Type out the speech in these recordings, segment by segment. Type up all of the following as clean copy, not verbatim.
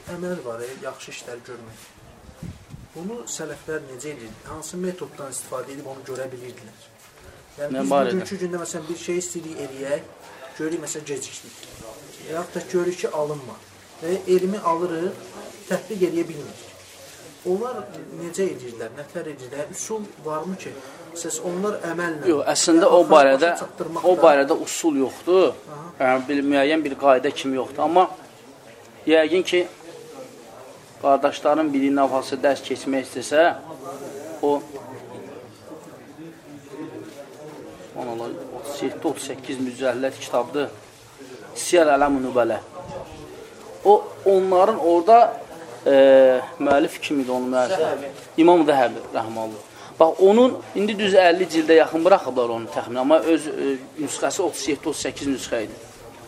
əməl var, yaxşı işlər görmək. Bunu sələflər necə edir? Hansı metoddan istifadə edib onu görə bilirdilər? Yəni, biz bugünkü gündə məsələn bir şey istəyirik eləyək, görürük məsələn gecikdik. Yaxud da görürük ki, alınmır. Və elmi alırıq, tətbiq edə bilmirik. Onlar necə edirlər, nətər edirlər? Üsul varmı ki, siz onlar əməllə... Yox, əslində o barədə usul yoxdur. Yəni, müəyyən bir qayda kimi yoxdur. Amma yəqin ki, qardaşların biri nəfası dərs keçmək istəsə, o 37-38 mücəlləd kitabdır. Siyar Ələm-ü Nübələ. O, onların orada müəllif kim idi onun müəllif? İmam Zəhəbi, rəhməllah. Bax, onun, indi düz 50 cildə yaxın bıraxıblar onu təxmin, amma öz nüsxəsi 37-38 nüsxə idi.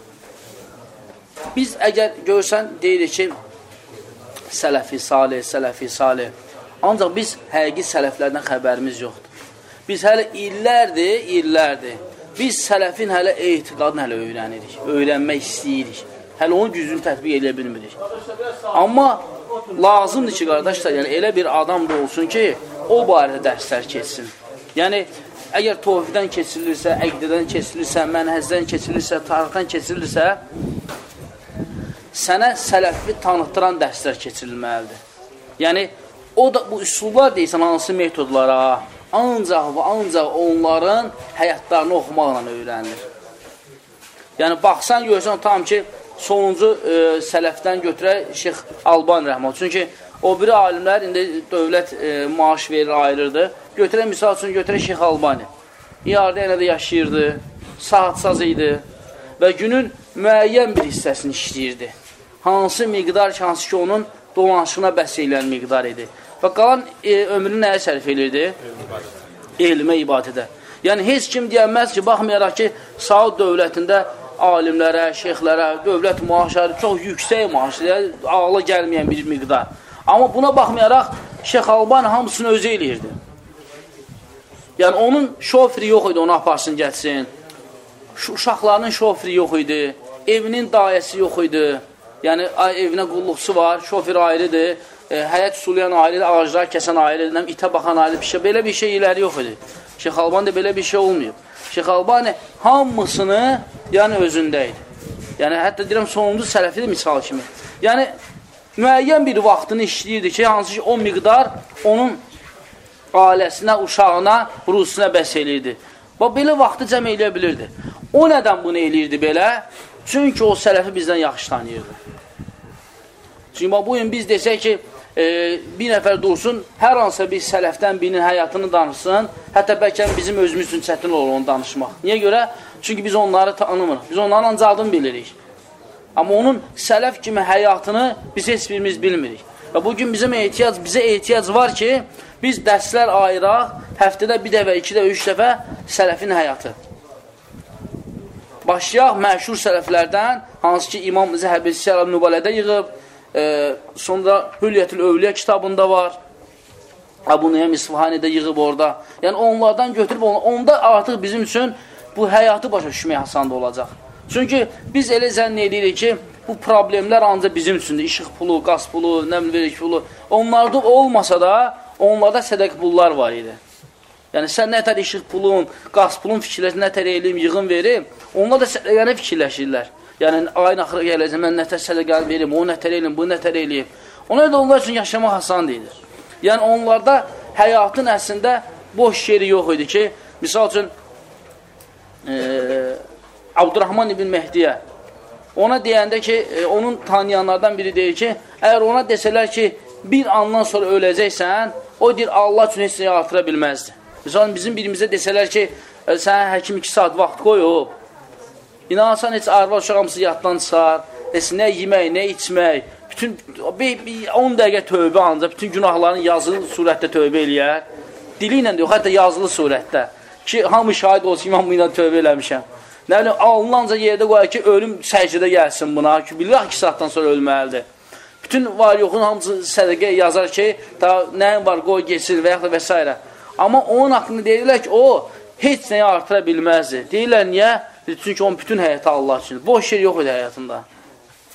Biz əgər görsən, deyirik ki, sələfi salih, ancaq biz həqiqi sələflərdən xəbərimiz yoxdur. Biz hələ illərdir, biz sələfin hələ etiqadını hələ öyrənirik, öyrənmək istəyirik. Hələ onu düzgün tətbiq edə bilmirik. Amma lazımdır ki, qardaşlar, yəni elə bir adam da olsun ki, o barədə dərslər keçsin. Yəni, əgər tovhiddən keçirilirsə, əqdədən keçirilirsə, mənhəzdən keçirilirsə, tarixdən keçirilirsə, sənə sələfi tanıtdıran dərslər keçirilməlidir. Yəni, o da bu üsullar deyilsən, hansı metodlara, ancaq və ancaq onların həyatlarını oxumaqla öyrənilir. Yəni, baxsan, görsən, tam ki, sonuncu sələfdən götürək Şeyx Albani rəhmət. Çünki o biri alimlər indi dövlət maaş verir, ayırırdı. Götürək, misal üçün, götürək Şeyx Albani. İyardə yenə də yaşayırdı, saatsaz idi və günün müəyyən bir hissəsini işləyirdi. Hansı miqdar ki, hansı ki, onun dolanışına bəhs eylən miqdar idi. Və qalan ömrünü nəyə sərf edirdi? Elmə, ibadədə. Yəni, heç kim deyəməz ki, baxmayaraq ki, Saud dövlətində alimlərə, şeyxlərə, dövlət maaşları çox yüksək maaşları, ağla gəlməyən bir miqdar. Amma buna baxmayaraq, Şeyx Albani hamısını özü eləyirdi. Yəni, onun şofri yox idi, onu aparsın, gəlsin. Uşaqlarının şofri yox idi, evinin dayəsi yox idi. Yəni, evinə qulluqçusu var, şofir ayrıdır, həyət sulayan ayrıdır, ağaclar kəsən ayrıdır, itə baxan ayrıdır, bir şey. Belə bir şey iləri yox idi. Şeyx Albani belə bir şey olmayıb. Şeyx Albani hamısını, yəni, özündə idi. Yəni, hətta deyirəm, sonuncu sələfi də misal kimi. Yəni, müəyyən bir vaxtını işləyirdi ki, hansı ki, o miqdar onun ailəsinə, uşağına, ruhusunə bəs eləyirdi. Və belə vaxtı cəm eləyə bilirdi. O nədən bunu eləyirdi belə? Çünki o sələfi bizdən yaxşı tanıyırdı. Çünki bugün biz desək ki, bir nəfər dursun, hər hansısa bir sələfdən birinin həyatını danışsın, hətta bəlkə bizim özümüz üçün çətin olur onu danışmaq. Niyə görə? Çünki biz onları tanımırıq. Biz onların ancaq adını bilirik. Amma onun sələf kimi həyatını biz heç birimiz bilmirik. Və bugün bizə ehtiyac var ki, biz dərslər ayıraq, həftədə bir dəfə, 2 dəfə, 3 dəfə sələfin həyatı. Başlayaq məşhur sələflərdən, hansı ki, İmam Zəhəbi Siyar Nübalədə yığıb, sonra Hülyətül Övliyə kitabında var, Əbu Nüeym İsfahani'də yığıb orada. Yəni, onlardan götürüb, onda artıq bizim üçün bu həyatı başa düşmək asandı olacaq. Çünki biz elə zənn edirik ki, bu problemlər ancaq bizim üçündür. İşıq pulu, qaz pulu, nə bilim, verik pulu. Onlarda olmasa da, onlarda sədəq pullar var idi. Yəni, sən nətər işıq pulun, qaz pulun fikirləşin, nətər eləyim, yığın verim, onlar da sədəqəni fikirləşirlər. Yəni, ayın axırı gələcəm, mən nətər sədəqəni verim, o nətər eləyim, bu nətər eləyim. Onlar da onlar üçün yaşamaq asan deyilir. Yəni, onlarda həyatın əslində boş yeri yox idi ki, misal üçün, Abdurrahman ibn Mehdiyə ona deyəndə ki, onun tanıyanlardan biri deyir ki, əgər ona desələr ki, bir andan sonra öləcəksən, o deyir, Allah üçün heç nəyə artıra bilməzdir. Misal bizim birimizə desələr ki, sənə həkim 2 saat vaxt qoyub, inanırsan, heç arvad uşağımızı yaddan çıxar, nə yemək, nə içmək, bütün 10 dəqiqə tövbə ancaq, bütün günahların yazılı surətdə tövbə eləyər. Dili ilə deyək, hətta yazılı surətdə. Ki, hamı şahid olsun ki, mən bu ilə tövbə eləmişəm. Nə bilim, alınanca yerdə qoyar ki, ölüm səcdə gəlsin buna, ki, bilir 2 saatdan sonra ölməlidir. Bütün var yoxun hamısı sədəqə yazar ki, nəyin var, qoy, geçir və yaxud da və s. Amma onun haqqında deyirlər ki, o heç nəyə artıra bilməzdir. Deyirlər, niyə? Çünki onun bütün həyatı Allah üçün. Boş yer yox idi həyatında.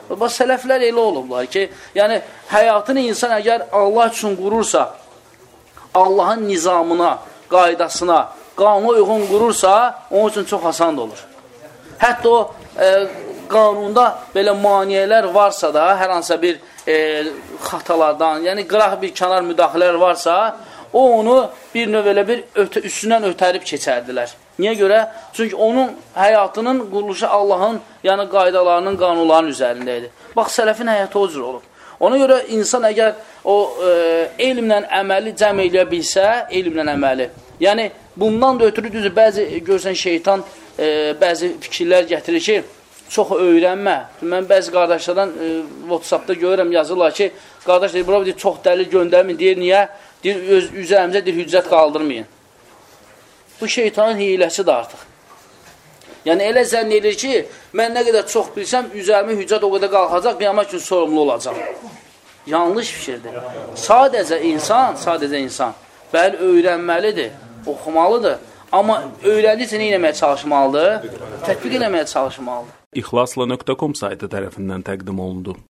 Bax, sələflər elə olublar ki, yəni həyatını insan əgər Allah üçün qurursa, Allahın nizamına, qaydasına, qanuna uyğun qurursa, onun üçün çox asan olur. Hətta o qanunda belə maniyələr varsa da, hər hansısa bir xatalardan, yəni qıraq bir kənar müdaxilələr varsa, o onu bir növ elə bir üstündən ötərib keçərdilər. Niyə görə? Çünki onun həyatının quruluşu Allahın yəni qaydalarının, qanunlarının üzərində idi. Bax, sələfin həyatı o cür olub. Ona görə insan əgər o elmlə əməli cəm eləyə bilsə, elmlə əməli, yəni bundan da ötürü düzdür, bəzi görsən şeytan bəzi fikirlər gətirir ki, çox öyrənmə. Mən bəzi qardaşlardan WhatsApp-da görürəm, yazırlar ki, qardaş deyir, bura deyir, çox dəlil göndərməyin, deyir, niyə? Deyir, üzərimizə deyir, hüccət qaldırmayın. Bu şeytanın hiyləsidir artıq. Yəni, elə zənn edir ki, mən nə qədər çox bilsəm, üzərimə hüccət o qədər qalxacaq, qiyamət üçün sorumlu olacaq. Yanlış fikirdir. Sadəcə insan, bəli, öyrənməlidir, oxumalıdır. Amma öyrəndikcə nə eləməyə çalışmalıdır? Tətbiq eləməyə çalışmalıdır. İxlasla.com saytı tərəfindən təqdim olundu.